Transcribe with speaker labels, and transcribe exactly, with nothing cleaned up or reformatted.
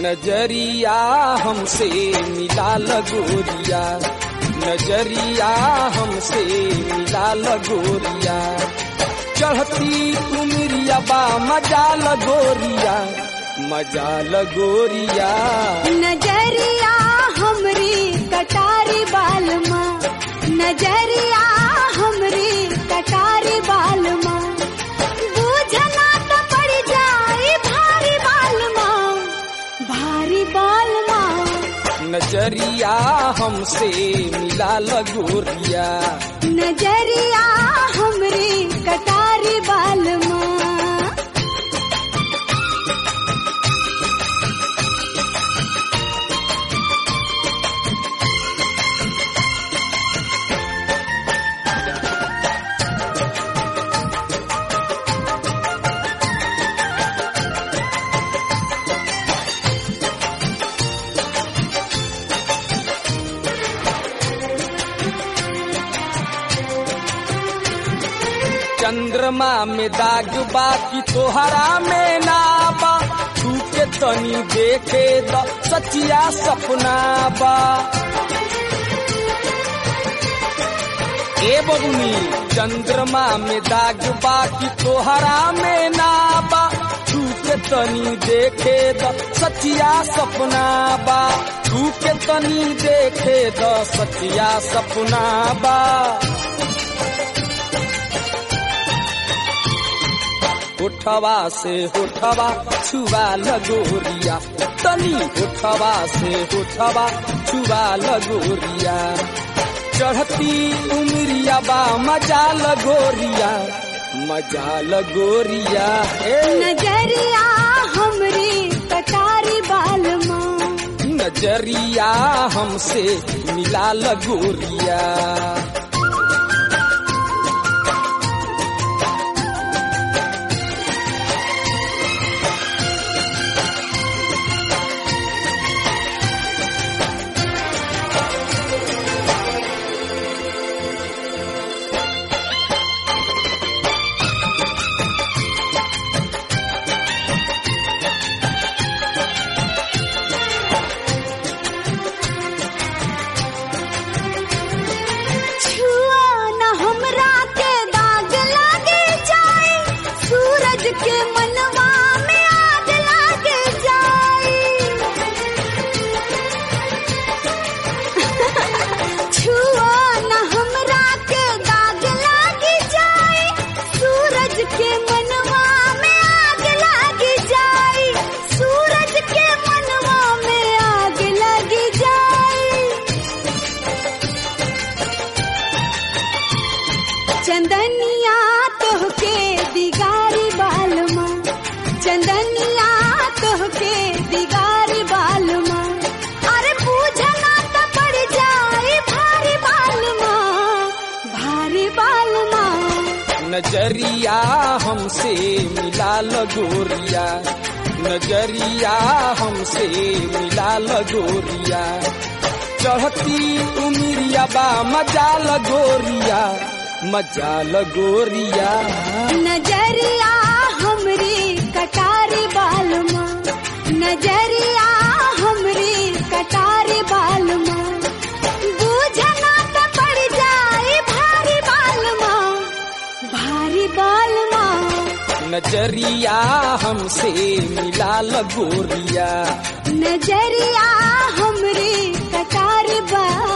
Speaker 1: नजरिया हमसे मिला लगोरिया, नजरिया हमसे मिला लगोरिया, चढ़ती उमरिया बा मजा लगोरिया, मजा लगोरिया।
Speaker 2: नजरिया हमरी कटारी बालमा, नजरिया हमरी कटारी बालमा, बूझना तो पड़ जाए भारी बालमा, भारी बालमा।
Speaker 1: नजरिया हमसे मिला लगोरिया,
Speaker 2: नजरिया हमरी कटारी बालमा।
Speaker 1: चंद्रमा में दाग बा कि तोहरा में नाबा, तू के तनी देखे द सचिया सपना बा। ए बबुनी चंद्रमा में दाग बा कि तोहरा में नाबा, तू के तनी देखे द सचिया सपना बा, तू के तनी देखे द सचिया सपना बा। उठवा से उठवा छुआ लगोरिया, तनी उठवा से उठवा छुआ लगोरिया, चढ़ती उमरिया बा मजा लगोरिया, मजा लगोरिया।
Speaker 2: नजरिया हमरी कटारी बालमा,
Speaker 1: नजरिया हमसे मिला लगोरिया।
Speaker 2: के मनवा में आग लागे जाए, छुआ न हमरा के दाग लागे जाए, सूरज के मनवा में आग लागे जाए, सूरज के मनवा में आग लगी जाए। चंदनिया तोहके दिगारी बालमा, चंदनिया तोहके दिगारी बालमा, अरे पूछना तो पड़ जाए भारी बालमा, भारी बालमा।
Speaker 1: नजरिया हमसे मिला लगोरिया, नजरिया हमसे मिला लगोरिया, चढ़ती उमरिया बा मजा लगोरिया, मजा लगोरिया।
Speaker 2: नजरिया हमरी कटारी बालमा, नजरिया हमरी कटारी बालमा, बूझना तो पड़ जाए भारी बालमा, भारी बालमा।
Speaker 1: नजरिया हमसे मिला लगोरिया,
Speaker 2: नजरिया हमरी कटारी बालमा।